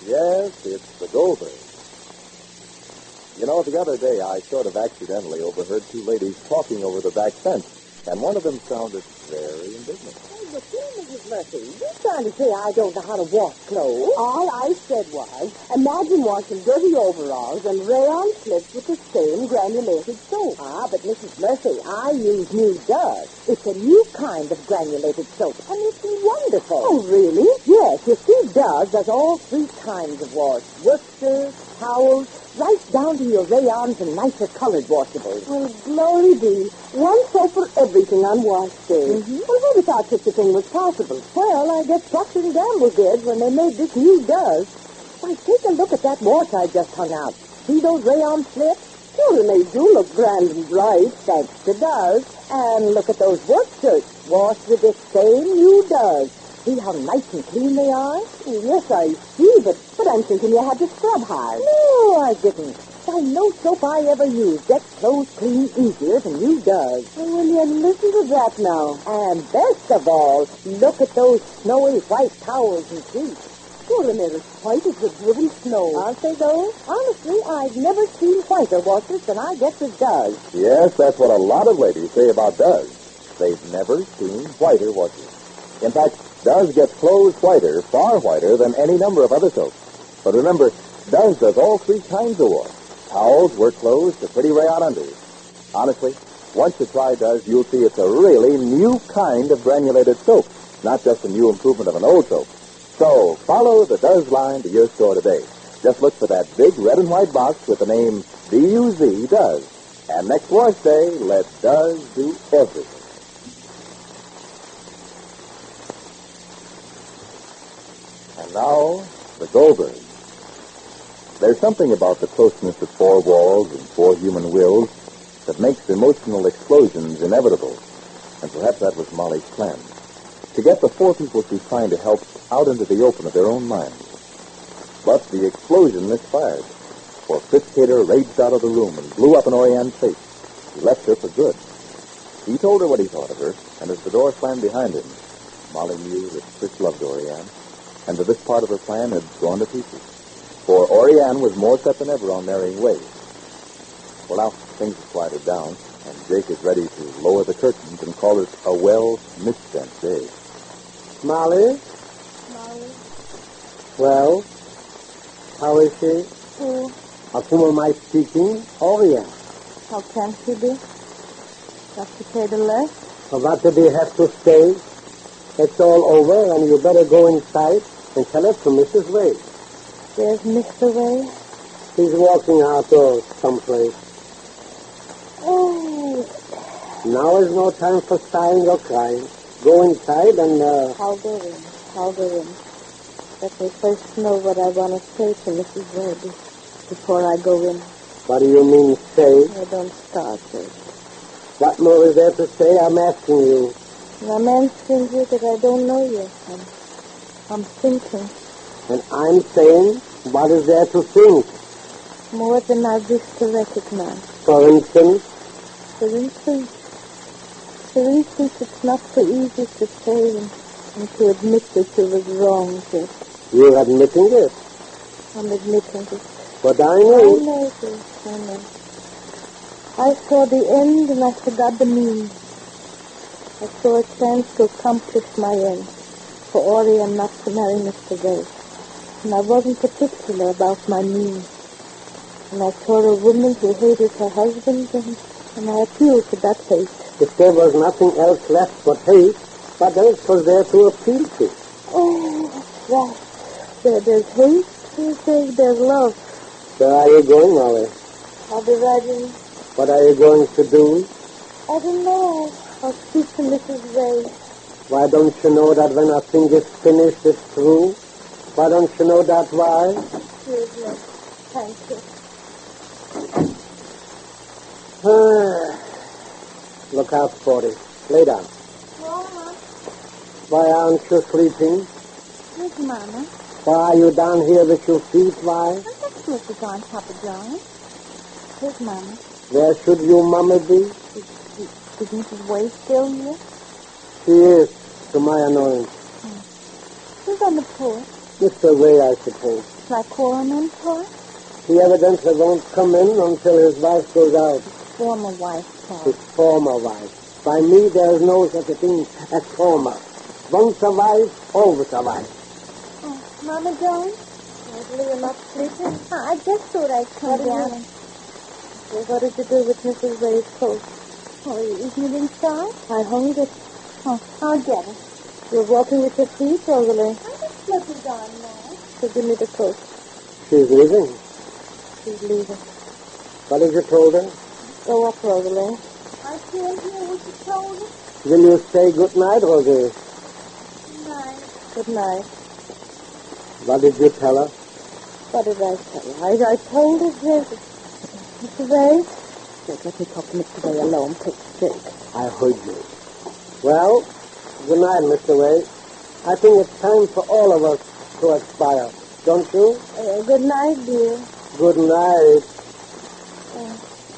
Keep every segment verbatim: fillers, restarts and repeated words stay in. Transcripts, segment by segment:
Yes, it's the Goldberg. You know, the other day I sort of accidentally overheard two ladies talking over the back fence, and one of them sounded very indignant. Hey, but see, Missus Murphy, you trying to say I don't know how to wash clothes? All I said was, imagine washing dirty overalls and rayon slips with the same granulated soap. Ah, but Missus Murphy, I use New Dust. It's a new kind of granulated soap, and it's wonderful. Oh, really? Yes, you see, Dust does all three kinds of wash. Worcester, towels, right down to your rayons and nicer colored washables. Well, glory be. One soap for everything on wash day. Mm-hmm. Well, who'd have thought such a thing was possible? Well, I guess Procter and Gamble did when they made this new Dust. Why, take a look at that wash I just hung out. See those rayon slips? Sure, they do look grand and bright, thanks to Dust. And look at those work shirts, washed with this same new Dust. See how nice and clean they are? Yes, I see, but, but I'm thinking you had to scrub hard. No, I didn't. Why, no soap I ever used gets clothes clean easier than you does. Oh, will you listen to that now? And best of all, look at those snowy white towels and sheets. Sure, they're as white as the driven snow. Aren't they, though? Honestly, I've never seen whiter washers than I guess it does. Yes, that's what a lot of ladies say about Dust. They've never seen whiter washers. In fact, Dust gets clothes whiter, far whiter than any number of other soaps. But remember, Dust does all three kinds of wash. Towels, work clothes, to pretty rayon unders. Honestly, once you try Dust, you'll see it's a really new kind of granulated soap, not just a new improvement of an old soap. So, follow the Dust line to your store today. Just look for that big red and white box with the name D U Z, Dust. And next wash day, let Dust do everything. And now, the Goldberg. There's something about the closeness of four walls and four human wills that makes emotional explosions inevitable. And perhaps that was Molly's plan. To get the four people she's trying to help out into the open of their own minds. But the explosion misfired. For Fritz Cater raged out of the room and blew up in Oriane's face. He left her for good. He told her what he thought of her, and as the door slammed behind him, Molly knew that Fritz loved Oriane, and that this part of her plan had gone to pieces. For Oriane was more set than ever on marrying Wade. Well, now things have quieted down, and Jake is ready to lower the curtains and call it a well-misspent day. Molly? Molly? Well, how is she? Who? Of whom am I speaking? Oriane. How can she be? Have to pay the less? So what did he have to say? It's all over, and you better go inside and tell it to Missus Wade. There's Mister Wade. He's walking outdoors someplace. Oh. Now is no time for sighing or crying. Go inside and, uh... I'll go in. I'll go in. Let me first know what I want to say to Missus Wade before I go in. What do you mean, say? I don't start it. What more is there to say? I'm asking you. I'm answering you that I don't know yet. I'm, I'm thinking. And I'm saying, what is there to think? More than I wish to recognize. For instance? For instance, for instance, it's not so easy to say and, and to admit that you was wrong, Jake. You're admitting it? I'm admitting it. But I I know. know, Jake, I know. I saw the end and I forgot the means. I saw a chance to accomplish my end, for Oriane not to marry Mister Wade. And I wasn't particular about my means. And I saw a woman who hated her husband, and, and I appealed to that hate. If there was nothing else left but hate, what else was there to appeal to? Oh, that's right. There, there's hate, there's, there's love. Where are you going, Molly? I'll be right in. What are you going to do? I don't know. I'll speak to Missus Wade. Why don't you know that when a thing is finished, it's through? Why don't you know that why? Here's me. Thank you. Look out, Forty. Lay down. Mama. Why aren't you sleeping? Where's Mama? Why are you down here with your feet? Why? I'm not supposed to go on Papa John. Where's Mama? Where should your mama be? Is, is, is Missus Wade still here? She is, to my annoyance. Who's on the porch? Mister Way, I suppose. Like Cora Mentor? He evidently won't come in until his wife goes out. Former wife, Paul. His former wife. By me, there is no such a thing as former. Once a wife, always a wife. Oh, Mama Jones? Maybe you're not sleeping? I just thought I'd come down. Well, what did you do with Missus Ray's coat? Oh, isn't it inside? I hung it. Oh, I'll get it. You're walking with your feet, Rosalie. I just slip it on now. So give me the coat. She's leaving. She's leaving. What have you told her? Go up, Rosalie. I can't hear what you told her. Will you say good night, Rosie? Good night. Good night. What did you tell her? What did I tell her? I, I told her that... Mister Ray? Wait, let me talk to Mister Ray alone. Take it straight. I heard you. Well, good night, Mister Ray. I think it's time for all of us to expire. Don't you? Uh, good night, dear. Good night. Uh,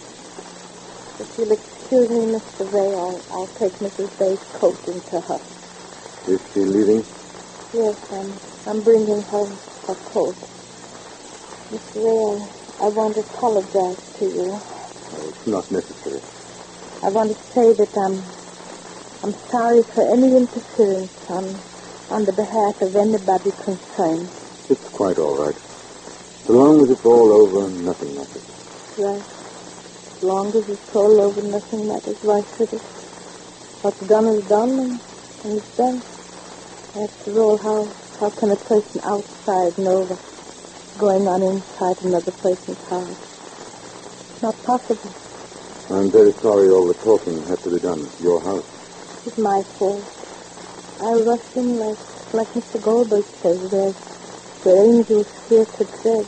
if you'll excuse me, Mister Ray, I'll, I'll take Missus Ray's coat into her. Is she leaving? Yes, I'm, I'm bringing her her coat. Mister Ray, I, I want to apologize to you. Oh, it's not necessary. I want to say that I'm, I'm sorry for any interference on, on the behalf of anybody concerned. It's quite all right. So long as it's all over, nothing matters. Right. As long as it's all over, nothing matters. Why should it? What's done is done, and, and it's done. After all, how, how can a person outside know what's going on inside another person's heart? It's not possible. I'm very sorry all the talking had to be done at your house. It's my fault. I rushed in like, like Mister Goldberg says, where, where angels fear to tread.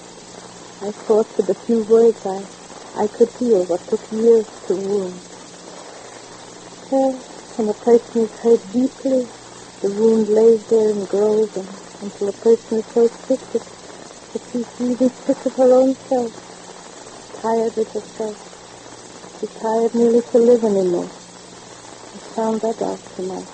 I thought with a few words I, I could heal what took years to wound. Well, when a person is hurt deeply, the wound lays there and grows and, until a person is so sick that, that she's even sick of her own self, tired of herself. She's tired nearly to live anymore. I found that out tonight.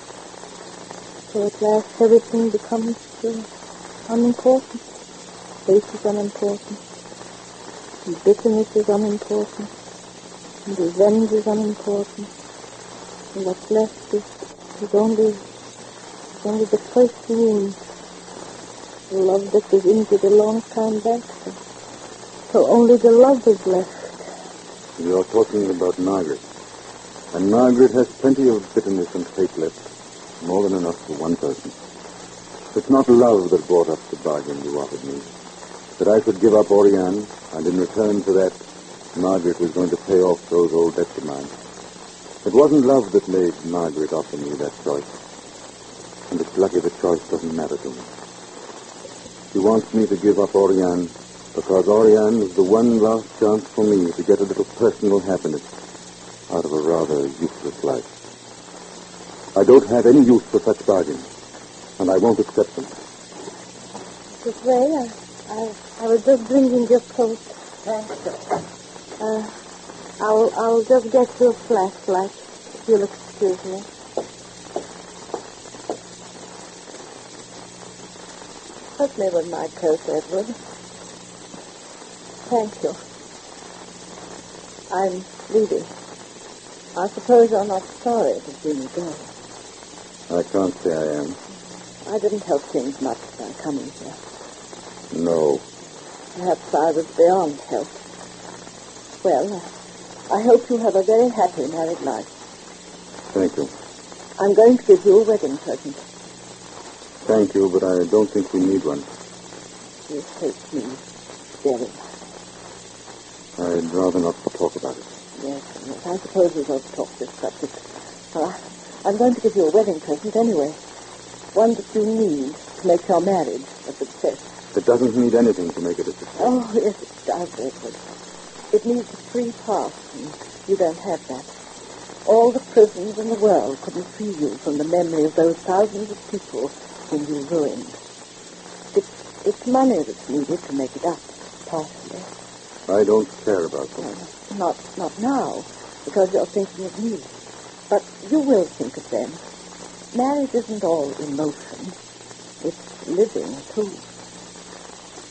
So at last everything becomes uh, unimportant. Faith is unimportant. And bitterness is unimportant. And revenge is unimportant. And what's left is, is only is only the first wound. The love that was injured a long time back. So, so only the love is left. You're talking about Margaret. And Margaret has plenty of bitterness and hate left. More than enough for one person. It's not love that brought up the bargain you offered me. That I should give up Oriane, and in return for that, Margaret was going to pay off those old debts of mine. It wasn't love that made Margaret offer me that choice. And it's lucky the choice doesn't matter to me. She wants me to give up Oriane because Oriane is the one last chance for me to get a little personal happiness out of a rather useless life. I don't have any use for such bargains, and I won't accept them. Mister Ray, I, I, I was just bringing your coat. Thank you. Uh, I'll, I'll just get you a flashlight, if you'll excuse me. Help me with my coat, Edward. Thank you. I'm leaving. I suppose you're not sorry to see me go. I can't say I am. I didn't help things much by coming here. No. Perhaps I was beyond help. Well, I hope you have a very happy married life. Thank you. I'm going to give you a wedding present. Thank you, but I don't think we need one. You hate me very much. I'd rather not talk about it. Yes, yes, I suppose we won't talk this subject. Well, I'm going to give you a wedding present anyway. One that you need to make your marriage a success. It doesn't need anything to make it a success. Oh, yes, it does, Edward. It needs a free pass, and you don't have that. All the prisons in the world couldn't free you from the memory of those thousands of people whom you ruined. It's, it's money that's needed to make it up, partially. I don't care about them. Well, not, not now, because you're thinking of me. But you will think of them. Marriage isn't all emotion. It's living, too.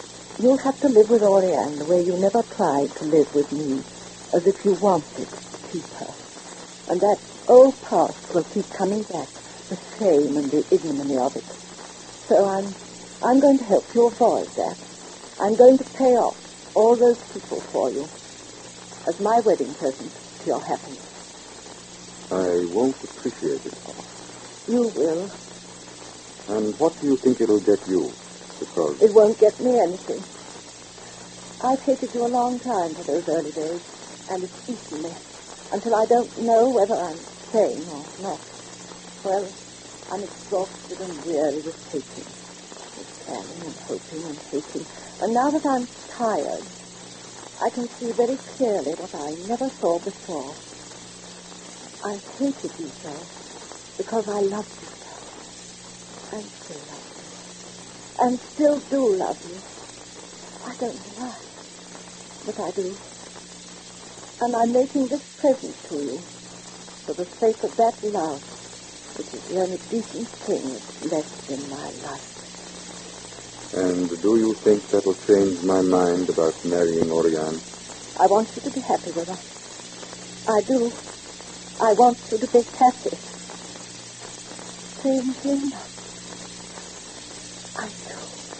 You'll have to live with Oriane the way you never tried to live with me, as if you wanted to keep her. And that old past will keep coming back, the shame and the ignominy of it. So I'm, I'm going to help you avoid that. I'm going to pay off all those people for you as my wedding present to your happiness. I won't appreciate it, Papa. You will. And what do you think it'll get you? Because It won't get me anything. I've hated you a long time for those early days, and it's eaten me until I don't know whether I'm sane or not. Well, I'm exhausted and weary with hating, with planning and hoping and hating. And now that I'm tired, I can see very clearly what I never saw before. I hated you so because I loved you so. And still love you. And still do love you. I don't know why, but I do. And I'm making this present to you for the sake of that love, which is the only decent thing that's left in my life. And do you think that'll change my mind about marrying Oriane? I want you to be happy with her. I do. I want you to be happy. Strangely enough, I do.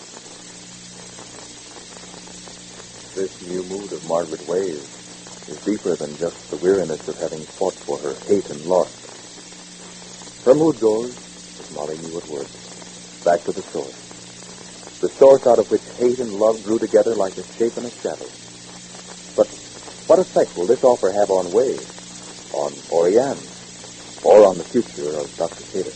This new mood of Margaret Way's is deeper than just the weariness of having fought for her hate and lost. Her mood goes, as Molly knew it would, back to the source. The source out of which hate and love grew together like a shape and a shadow. But what effect will this offer have on Way, on Oriane, or on the future of Doctor Cater?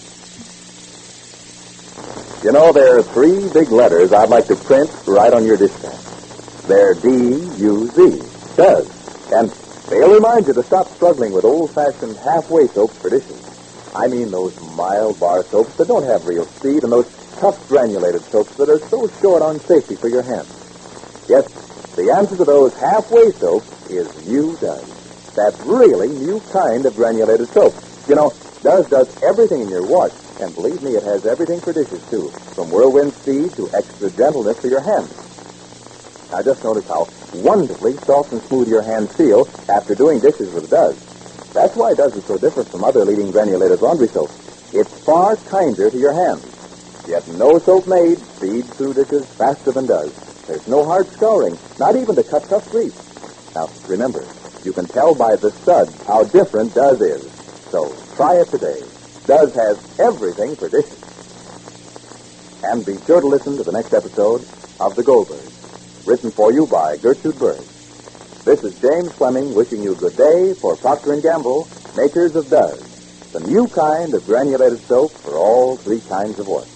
You know, there are three big letters I'd like to print right on your dispatch. They're D U Z, does. And they'll remind you to stop struggling with old-fashioned halfway soaps for dishes. I mean those mild bar soaps that don't have real speed, and those tough granulated soaps that are so short on safety for your hands. Yes, the answer to those halfway soaps is New Does. That really new kind of granulated soap. You know, Does does everything in your wash, and believe me, it has everything for dishes, too, from whirlwind speed to extra gentleness for your hands. Now, just notice how wonderfully soft and smooth your hands feel after doing dishes with Does. That's why Does is so different from other leading granulated laundry soaps. It's far kinder to your hands. Yet no soap made speeds through dishes faster than Does. There's no hard scouring, not even to cut tough grease. Now, remember, you can tell by the suds how different Does is. So, try it today. Does has everything for dishes. And be sure to listen to the next episode of The Goldbergs, written for you by Gertrude Berg. This is James Fleming wishing you good day for Procter and Gamble, makers of Does, the new kind of granulated soap for all three kinds of wash.